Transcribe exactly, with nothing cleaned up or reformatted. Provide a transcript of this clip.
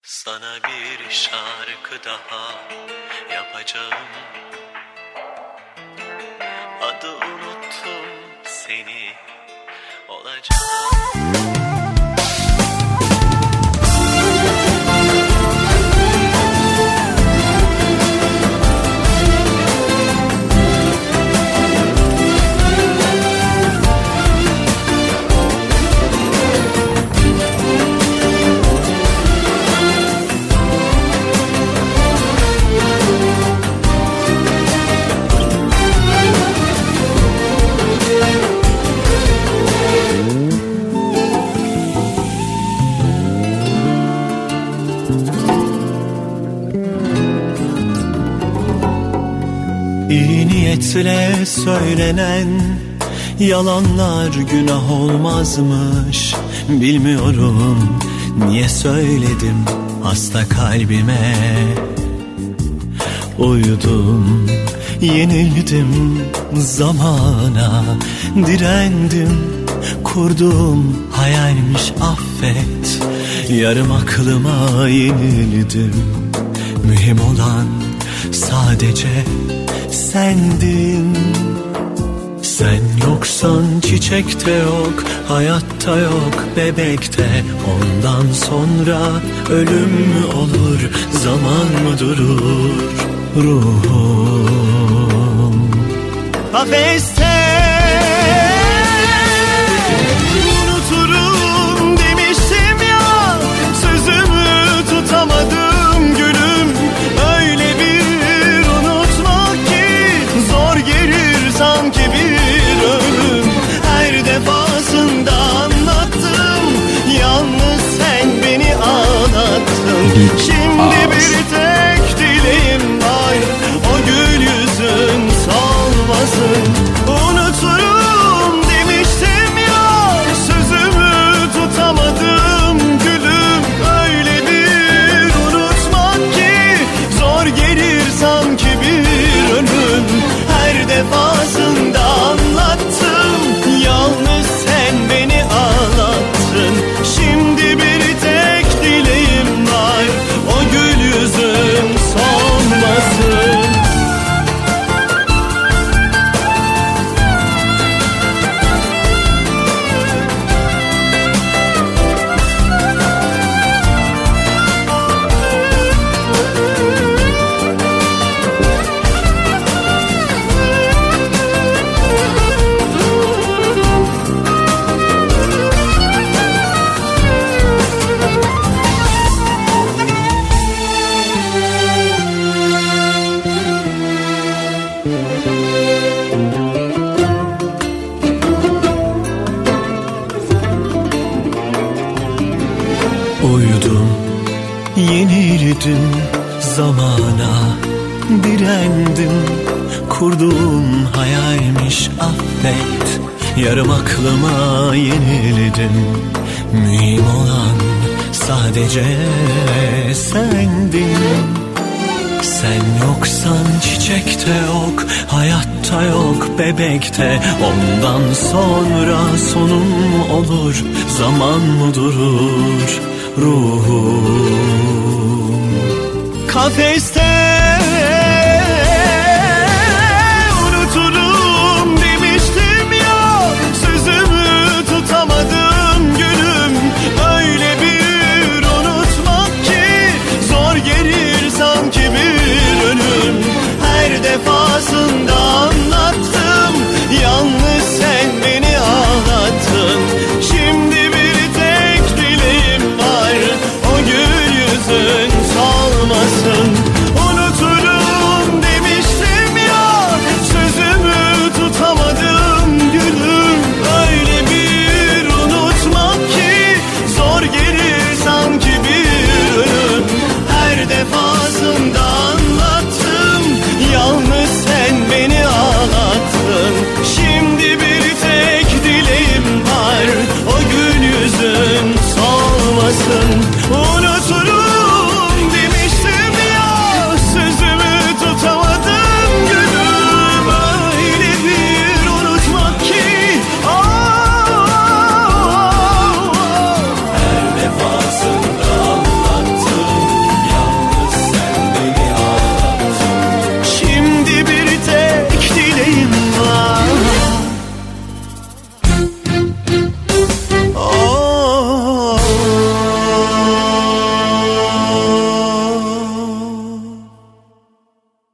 Sana bir şarkı daha yapacağım. Adı unuttum seni olacağım. İyi niyetle söylenen yalanlar günah olmazmış. Bilmiyorum niye söyledim hasta kalbime. Uyudum, yenildim zamana, direndim, kurduğum hayalmiş affet. Yarım aklıma yenildim. Mühim olan sadece sendin. Sen yoksan çiçekte yok, hayatta yok, bebekte. Ondan sonra ölüm mü olur, zaman mı durur ruhum kafeste. Unuturum demiştim ya, sözümü tutamadım gülüm. Öyle bir unutmak ki zor gelir sanki bir ölüm. Her defasında anlattım, yalnız sen beni ağlattın. Şimdi bir tek dileğim var, o gül yüzün solmasın. Unuturum demiştim ya, sözümü tutamadım gülüm. Öyle bir unutmak ki zor gelir sanki bir ölüm. Her defasında anlattım, yalnız sen beni ağlattın. Şimdi bir tek dileğim var, o gül yüzüm solmasın. Uyudum, yenildim zamana, direndim, kurduğum hayalmiş affet. Yarım aklıma yenildim. Mühim olan sadece sendin. Sen yoksan çiçekte yok, hayatta yok, bebekte. Ondan sonra sonum olur, zaman mı durur ruhum kafeste.